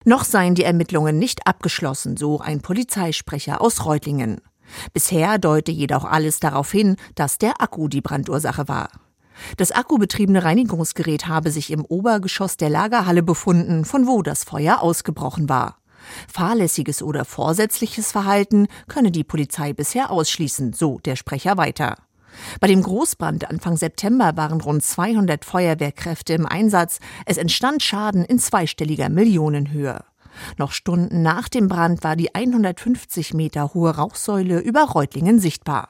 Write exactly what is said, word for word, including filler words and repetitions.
Noch seien die Ermittlungen nicht abgeschlossen, so ein Polizeisprecher aus Reutlingen. Bisher deute jedoch alles darauf hin, dass der Akku die Brandursache war. Das akkubetriebene Reinigungsgerät habe sich im Obergeschoss der Lagerhalle befunden, von wo das Feuer ausgebrochen war. Fahrlässiges oder vorsätzliches Verhalten könne die Polizei bisher ausschließen, so der Sprecher weiter. Bei dem Großbrand Anfang September waren rund zweihundert Feuerwehrkräfte im Einsatz. Es entstand Schaden in zweistelliger Millionenhöhe. Noch Stunden nach dem Brand war die hundertfünfzig Meter hohe Rauchsäule über Reutlingen sichtbar.